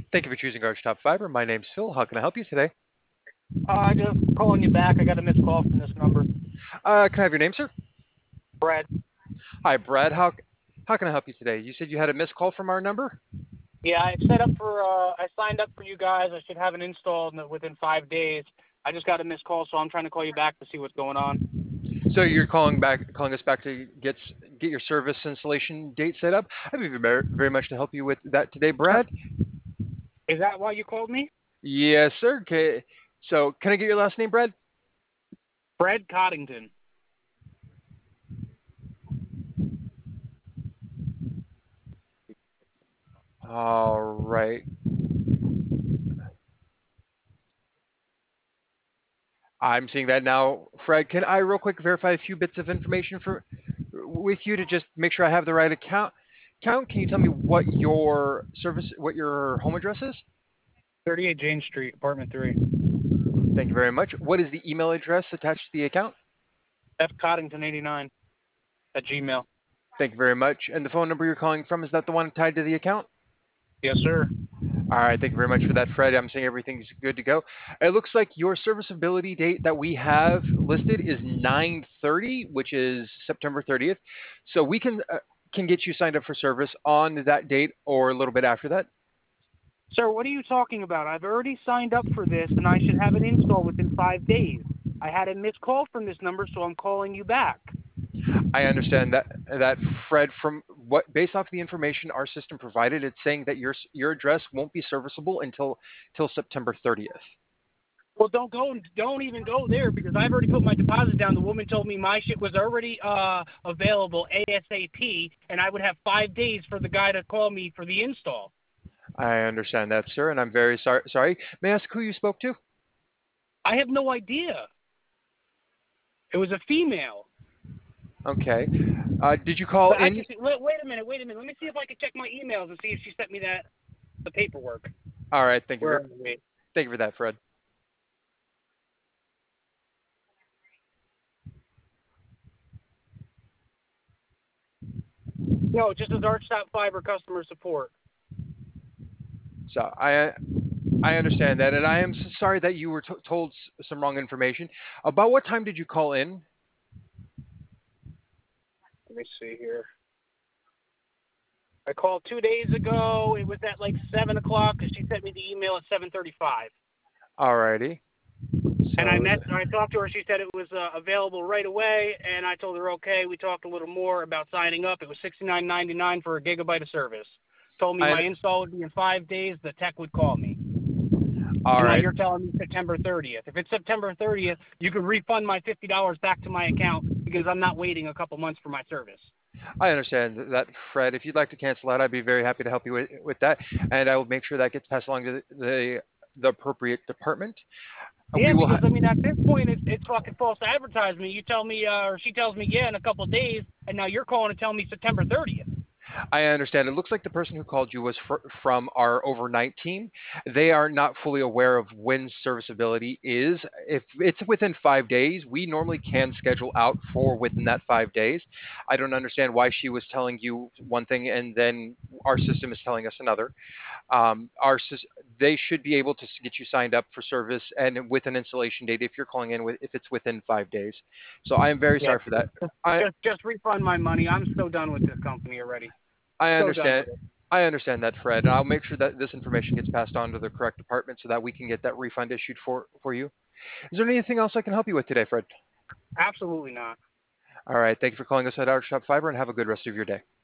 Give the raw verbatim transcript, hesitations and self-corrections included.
Thank you for choosing Archtop Fiber. My name's Phil. How can I help you today? Uh, just calling you back. I got a missed call from this number. Uh, can I have your name, sir? Brad. Hi, Brad. How how can I help you today? You said you had a missed call from our number? Yeah, I set up for. Uh, I signed up for you guys. I should have it installed in- within five days. I just got a missed call, so I'm trying to call you back to see what's going on. So you're calling back, calling us back to get s- get your service installation date set up. I'd be very, very much to help you with that today, Brad. Is that why you called me? Yes, sir. Okay. So can I get your last name, Brad? Fred Coddington. All right. I'm seeing that now. Fred, can I real quick verify a few bits of information for with you to just make sure I have the right account? Count, can you tell me what your service, what your home address is? thirty-eight Jane Street, apartment three. Thank you very much. What is the email address attached to the account? F Coddington eighty-nine at Gmail. Thank you very much. And the phone number you're calling from, is that the one tied to the account? Yes, sir. All right, thank you very much for that, Fred. I'm saying everything's good to go. It looks like your serviceability date that we have listed is nine thirty, which is September thirtieth. So we can uh, can get you signed up for service on that date or a little bit after that. Sir, what are you talking about? I've already signed up for this, and I should have it installed within five days. I had a missed call from this number, so I'm calling you back. I understand that that Fred, from what based off the information our system provided, it's saying that your your address won't be serviceable until till September thirtieth. Well, don't go. Don't even go there because I've already put my deposit down. The woman told me my shit was already uh, available ASAP, and I would have five days for the guy to call me for the install. I understand that, sir, and I'm very sorry. Sorry. May I ask who you spoke to? I have no idea. It was a female. Okay. Uh, did you call But I in? can see. Wait, wait a minute. Wait a minute. Let me see if I can check my emails and see if she sent me that the paperwork. All right. Thank you. Where For, are we? thank you for that, Fred. No, just as Archstop Fiber customer support. So I I understand that, and I am so sorry that you were t- told s- some wrong information. About what time did you call in? Let me see here. I called two days ago. It was at like seven o'clock because she sent me the email at seven thirty-five. All righty. And I So met, I talked to her. She said it was uh, available right away, and I told her okay. We talked a little more about signing up. It was sixty-nine ninety-nine for a gigabyte of service. Told me I my install would be in five days. The tech would call me. all And now right. you're telling me September thirtieth. If it's September thirtieth, you can refund my fifty dollars back to my account because I'm not waiting a couple months for my service. I understand that, Fred. If you'd like to cancel out, I'd be very happy to help you with, with that, and I will make sure that gets passed along to the the, the appropriate department. Yeah, We will. because Ha- I mean, at this point, it's it's fucking false advertisement. You tell me, uh, or she tells me, yeah, in a couple of days, and now you're calling to tell me September thirtieth. I understand. It looks like the person who called you was fr- from our overnight team. They are not fully aware of when serviceability is. If it's within five days, we normally can schedule out for within that five days. I don't understand why she was telling you one thing and then our system is telling us another. Um, our sys- they should be able to s- get you signed up for service and with an installation date if you're calling in with if it's within five days. So I am very Yeah, sorry for that. just I just just refund my money. I'm so done with this company already. I So done understand. with it. I understand that, Fred, and I'll make sure that this information gets passed on to the correct department so that we can get that refund issued for for you. Is there anything else I can help you with today, Fred? Absolutely not. All right. Thank you for calling us at Our Shop Fiber, and have a good rest of your day.